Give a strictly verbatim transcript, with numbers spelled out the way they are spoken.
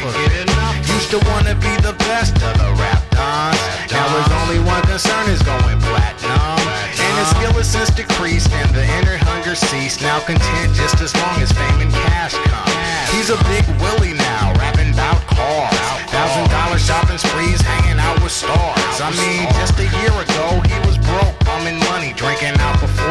get enough. Used to wanna be the best of the rap dons. Now his only one concern is going platinum. And his skill has since decreased and the inner hunger ceased. Now content just as long as fame and cash come. He's a big Willie now, rapping about cars. Thousand dollar shopping sprees, hanging out with stars. I mean, just a year ago he was broke, bumming money, drinking out before